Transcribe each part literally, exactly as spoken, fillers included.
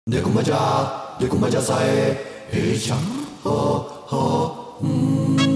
देखो मजा देखो मजा साए हेशा हो हो हम्म।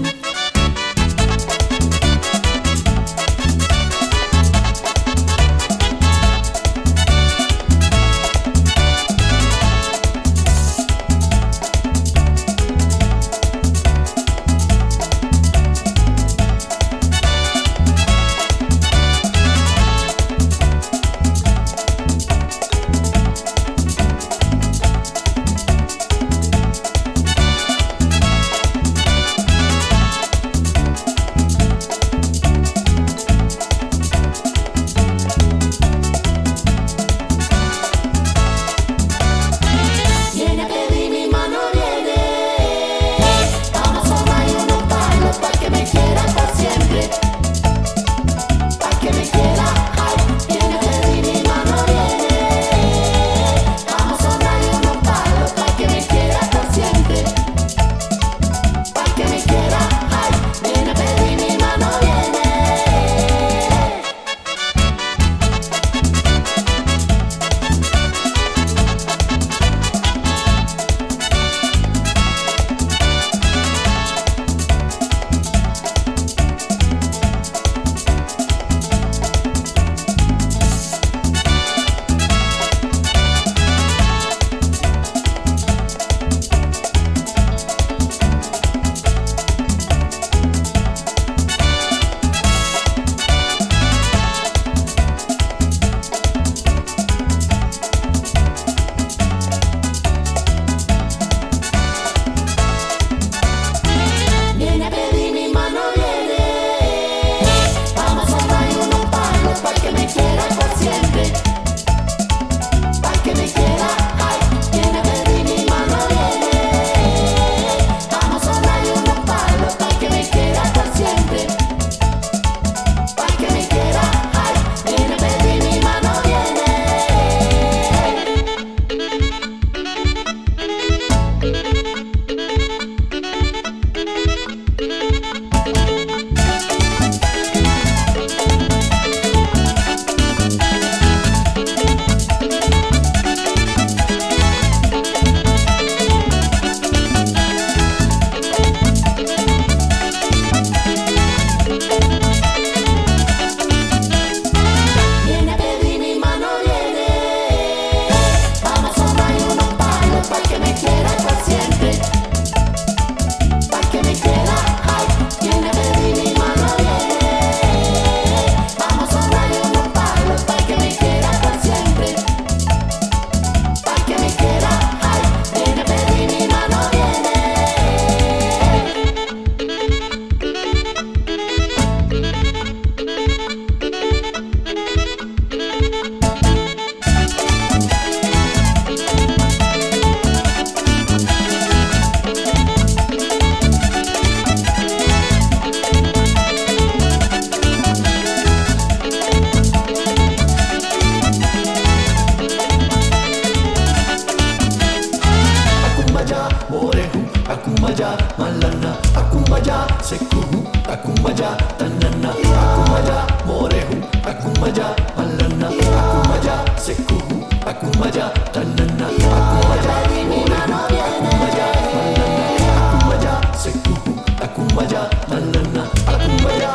Aku maja malana, aku maja sekuhu, aku maja tanana, aku maja morehu, aku maja malana, aku maja sekuhu, aku maja tanana, aku maja morehu, aku maja malana, aku maja sekuhu, aku maja malana, aku maja.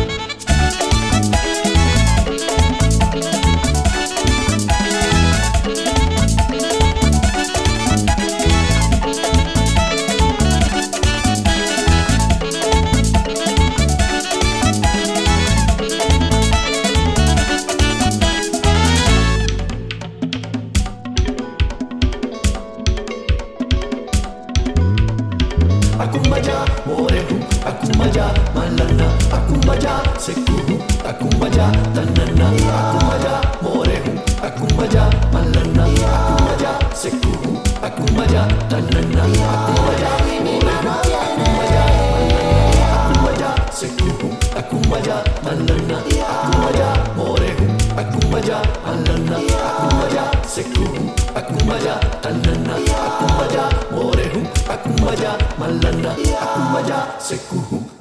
Aku maja morehu, aku maja malana, aku maja sekuhu, aku maja tanana, aku maja morehu, aku maja malana, aku maja sekuhu, aku maja tanana, aku maja morehu, aku maja malana, aku maja sekuhu, aku maja malana, aku maja morehu, aku maja malana, aku maja sekuhu, aku maja tanana, aku maja morehu, aku maja malana, aku maja sekuhu.